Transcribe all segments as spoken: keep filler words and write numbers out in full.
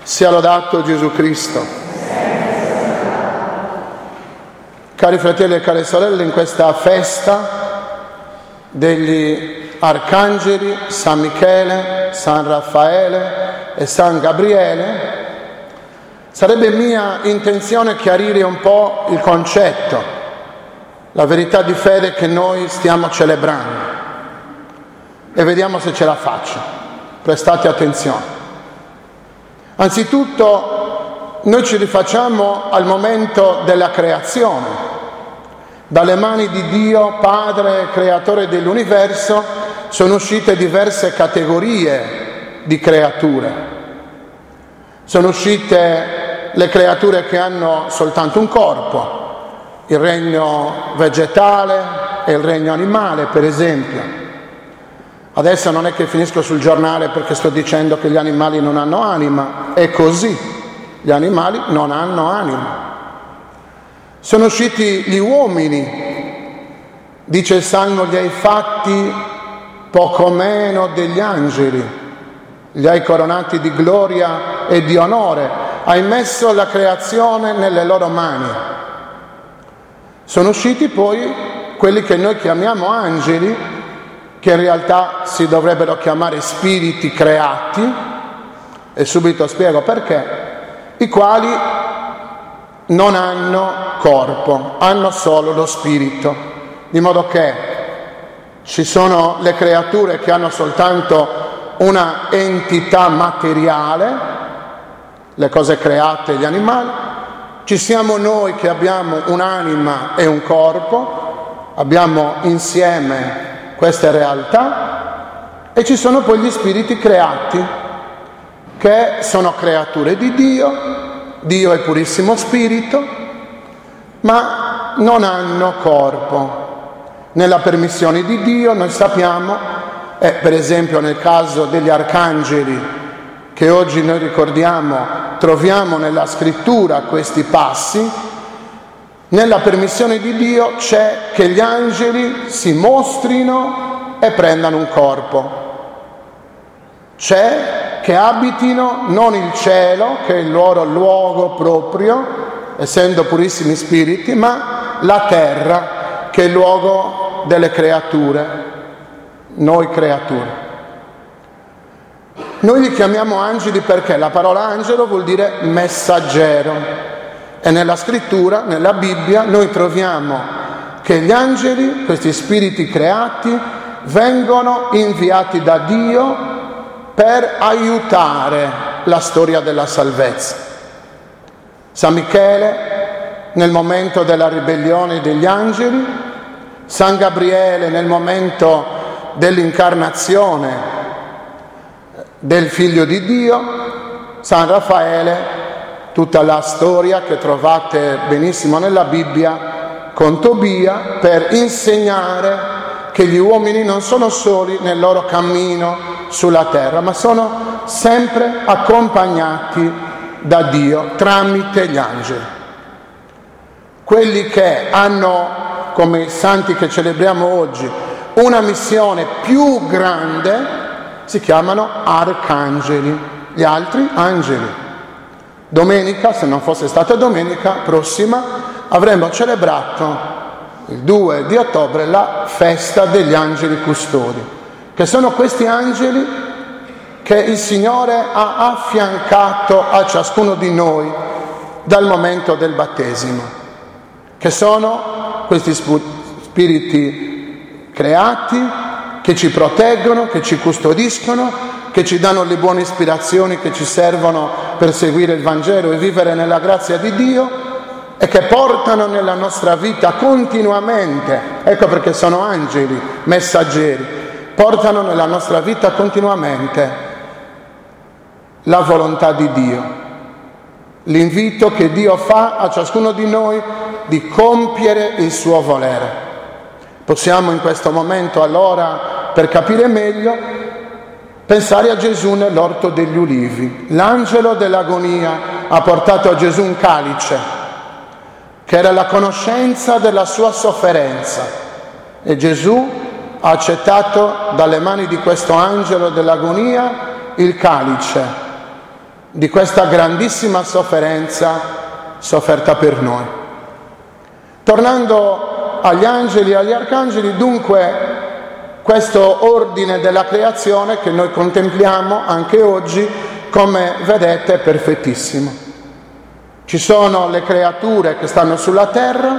Sia lodato Gesù Cristo. Cari fratelli e care sorelle, in questa festa degli arcangeli San Michele, San Raffaele e San Gabriele, sarebbe mia intenzione chiarire un po' il concetto, la verità di fede che noi stiamo celebrando, e vediamo se ce la faccio. Prestate attenzione. Anzitutto noi ci rifacciamo al momento della creazione. Dalle mani di Dio, Padre, Creatore dell'universo, sono uscite diverse categorie di creature. Sono uscite le creature che hanno soltanto un corpo, il regno vegetale e il regno animale, per esempio. Adesso non è che finisco sul giornale perché sto dicendo che gli animali non hanno anima, è così, gli animali non hanno anima. Sono usciti gli uomini, dice il Salmo, li hai fatti poco meno degli angeli, li hai coronati di gloria e di onore, hai messo la creazione nelle loro mani. Sono usciti poi quelli che noi chiamiamo angeli, che in realtà si dovrebbero chiamare spiriti creati, e subito spiego perché, i quali non hanno corpo, hanno solo lo spirito, di modo che ci sono le creature che hanno soltanto una entità materiale, le cose create, gli animali, ci siamo noi che abbiamo un'anima e un corpo, abbiamo insieme queste realtà, e ci sono poi gli spiriti creati, che sono creature di Dio. Dio è purissimo spirito, ma non hanno corpo. Nella permissione di Dio noi sappiamo, eh, per esempio nel caso degli arcangeli che oggi noi ricordiamo, troviamo nella scrittura questi passi. Nella permissione di Dio c'è che gli angeli si mostrino e prendano un corpo. C'è che abitino non il cielo, che è il loro luogo proprio, essendo purissimi spiriti, ma la terra, che è il luogo delle creature, noi creature. Noi li chiamiamo angeli perché la parola angelo vuol dire messaggero. E nella scrittura, nella Bibbia, noi troviamo che gli angeli, questi spiriti creati, vengono inviati da Dio per aiutare la storia della salvezza. San Michele nel momento della ribellione degli angeli, San Gabriele nel momento dell'incarnazione del Figlio di Dio, San Raffaele, tutta la storia che trovate benissimo nella Bibbia con Tobia, per insegnare che gli uomini non sono soli nel loro cammino sulla terra, ma sono sempre accompagnati da Dio tramite gli angeli. Quelli che hanno, come i santi che celebriamo oggi, una missione più grande si chiamano arcangeli, gli altri angeli. Domenica, se non fosse stata domenica prossima, avremmo celebrato il due di ottobre la festa degli angeli custodi, che sono questi angeli che il Signore ha affiancato a ciascuno di noi dal momento del battesimo, che sono questi spiriti creati che ci proteggono, che ci custodiscono, che ci danno le buone ispirazioni che ci servono per seguire il Vangelo e vivere nella grazia di Dio, e che portano nella nostra vita continuamente, ecco perché sono angeli messaggeri, portano nella nostra vita continuamente la volontà di Dio, l'invito che Dio fa a ciascuno di noi di compiere il suo volere. Possiamo in questo momento allora, per capire meglio, pensare a Gesù nell'orto degli ulivi. L'angelo dell'agonia ha portato a Gesù un calice, che era la conoscenza della sua sofferenza, e Gesù ha accettato dalle mani di questo angelo dell'agonia il calice di questa grandissima sofferenza sofferta per noi. Tornando agli angeli e agli arcangeli, dunque questo ordine della creazione che noi contempliamo anche oggi, come vedete, è perfettissimo. Ci sono le creature che stanno sulla terra,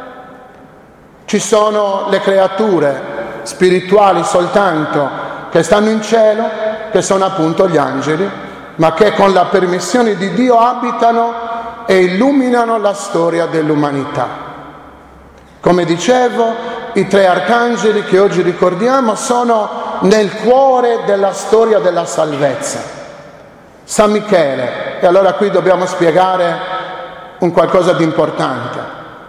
ci sono le creature spirituali soltanto che stanno in cielo, che sono appunto gli angeli, ma che con la permissione di Dio abitano e illuminano la storia dell'umanità. Come dicevo, i tre arcangeli che oggi ricordiamo sono nel cuore della storia della salvezza. San Michele, e allora qui dobbiamo spiegare un qualcosa di importante.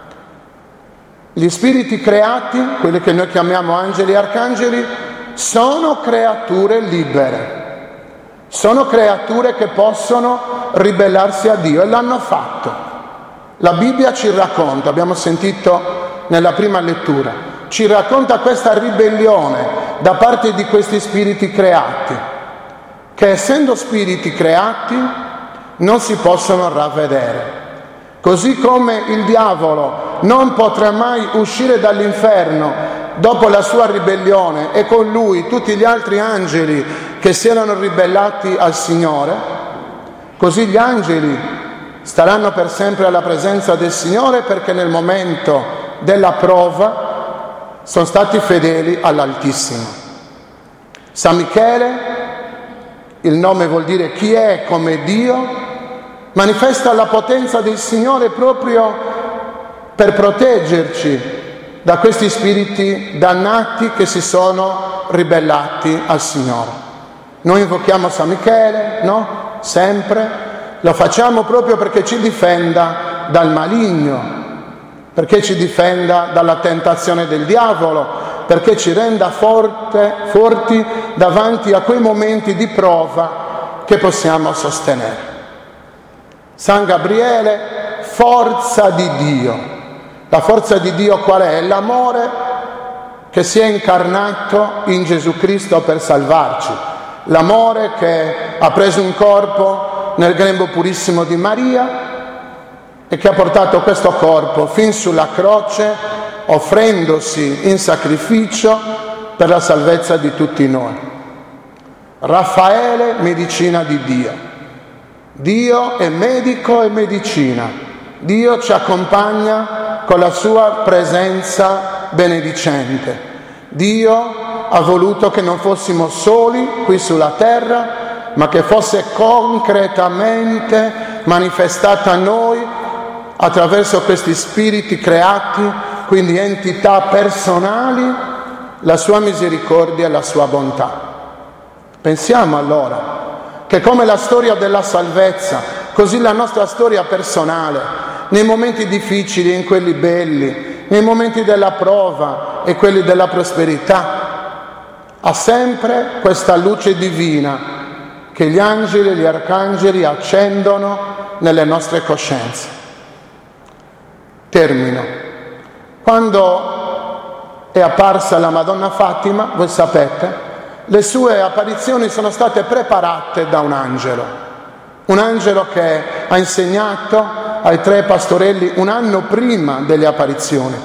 Gli spiriti creati, quelli che noi chiamiamo angeli e arcangeli, sono creature libere. Sono creature che possono ribellarsi a Dio e l'hanno fatto. La Bibbia ci racconta, abbiamo sentito nella prima lettura, ci racconta questa ribellione da parte di questi spiriti creati, che essendo spiriti creati non si possono ravvedere. Così come il diavolo non potrà mai uscire dall'inferno dopo la sua ribellione e con lui tutti gli altri angeli che si erano ribellati al Signore, così gli angeli staranno per sempre alla presenza del Signore, perché nel momento della prova sono stati fedeli all'Altissimo. San Michele, il nome vuol dire chi è come Dio, manifesta la potenza del Signore proprio per proteggerci da questi spiriti dannati che si sono ribellati al Signore. Noi invochiamo San Michele, no? Sempre. Lo facciamo proprio perché ci difenda dal maligno, perché ci difenda dalla tentazione del diavolo, perché ci renda forte, forti davanti a quei momenti di prova che possiamo sostenere. San Gabriele, forza di Dio. La forza di Dio qual è? È l'amore che si è incarnato in Gesù Cristo per salvarci. L'amore che ha preso un corpo nel grembo purissimo di Maria e che ha portato questo corpo fin sulla croce, offrendosi in sacrificio per la salvezza di tutti noi. Raffaele, medicina di Dio. Dio è medico e medicina. Dio ci accompagna con la sua presenza benedicente. Dio ha voluto che non fossimo soli qui sulla terra, ma che fosse concretamente manifestata a noi attraverso questi spiriti creati, quindi entità personali, la sua misericordia e la sua bontà. Pensiamo allora che come la storia della salvezza, così la nostra storia personale, nei momenti difficili e in quelli belli, nei momenti della prova e quelli della prosperità, ha sempre questa luce divina che gli angeli e gli arcangeli accendono nelle nostre coscienze. Termino. Quando è apparsa la Madonna Fatima, voi sapete, le sue apparizioni sono state preparate da un angelo, un angelo che ha insegnato ai tre pastorelli un anno prima delle apparizioni,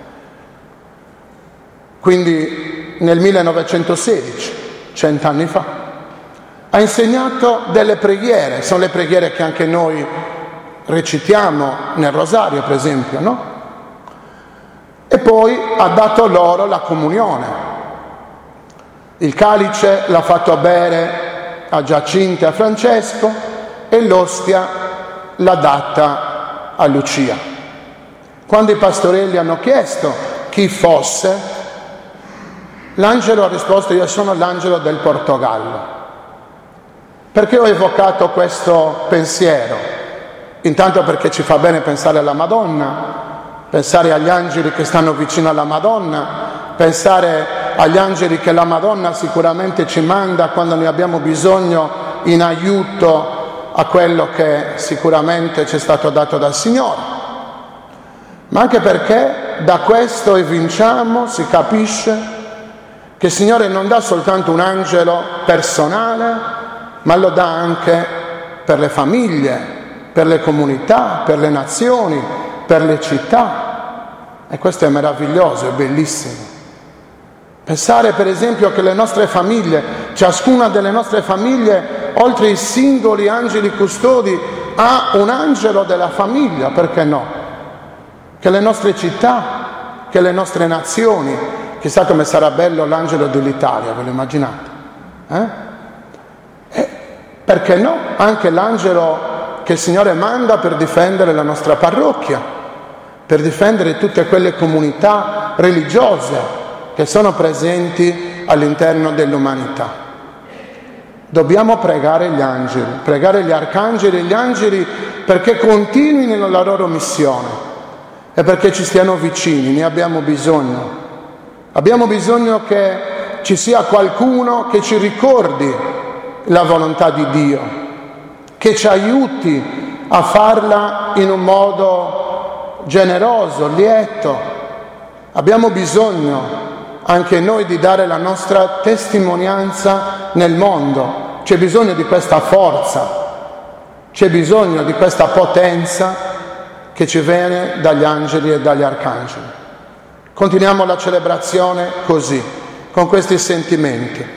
quindi nel millenovecentosedici, cent'anni fa. Ha insegnato delle preghiere, sono le preghiere che anche noi recitiamo nel rosario, per esempio, no? E poi ha dato loro la comunione. Il calice l'ha fatto bere a Giacinta e a Francesco e l'ostia l'ha data a Lucia. Quando i pastorelli hanno chiesto chi fosse, l'angelo ha risposto: io sono l'angelo del Portogallo. Perché ho evocato questo pensiero? Intanto perché ci fa bene pensare alla Madonna, pensare agli angeli che stanno vicino alla Madonna, pensare agli angeli che la Madonna sicuramente ci manda quando ne abbiamo bisogno in aiuto a quello che sicuramente ci è stato dato dal Signore. Ma anche perché da questo evinciamo, si capisce che il Signore non dà soltanto un angelo personale, ma lo dà anche per le famiglie, per le comunità, per le nazioni, per le città. E questo è meraviglioso, è bellissimo. Pensare per esempio che le nostre famiglie, ciascuna delle nostre famiglie, oltre ai singoli angeli custodi, ha un angelo della famiglia, perché no? Che le nostre città, che le nostre nazioni, chissà come sarà bello l'angelo dell'Italia, ve lo immaginate? Eh? E perché no? Anche l'angelo che il Signore manda per difendere la nostra parrocchia, per difendere tutte quelle comunità religiose che sono presenti all'interno dell'umanità. Dobbiamo pregare gli angeli, pregare gli arcangeli e gli angeli perché continuino la loro missione e perché ci stiano vicini, ne abbiamo bisogno. Abbiamo bisogno che ci sia qualcuno che ci ricordi la volontà di Dio, che ci aiuti a farla in un modo generoso, lieto. Abbiamo bisogno anche noi di dare la nostra testimonianza nel mondo. C'è bisogno di questa forza, c'è bisogno di questa potenza che ci viene dagli angeli e dagli arcangeli. Continuiamo la celebrazione così, con questi sentimenti.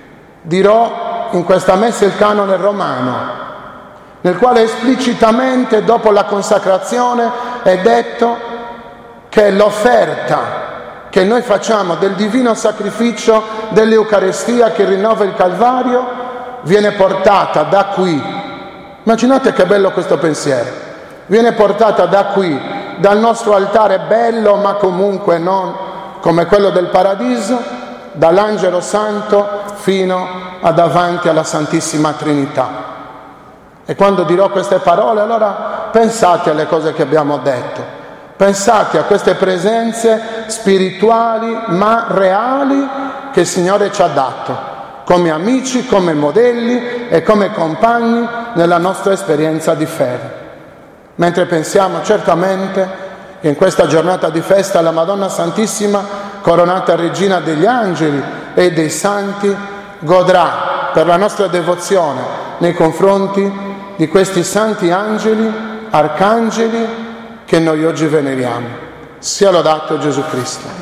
Dirò in questa messa il canone romano, nel quale esplicitamente dopo la consacrazione è detto che l'offerta che noi facciamo del divino sacrificio dell'Eucarestia che rinnova il Calvario viene portata da qui. Immaginate che bello questo pensiero. Viene portata da qui, dal nostro altare bello, ma comunque non come quello del paradiso, dall'Angelo Santo fino ad avanti alla Santissima Trinità. E quando dirò queste parole, allora pensate alle cose che abbiamo detto. Pensate a queste presenze spirituali ma reali che il Signore ci ha dato, come amici, come modelli e come compagni nella nostra esperienza di fede. Mentre pensiamo certamente che in questa giornata di festa la Madonna Santissima, coronata Regina degli Angeli e dei Santi, godrà per la nostra devozione nei confronti di questi santi angeli, arcangeli, che noi oggi veneriamo. Sia lodato Gesù Cristo.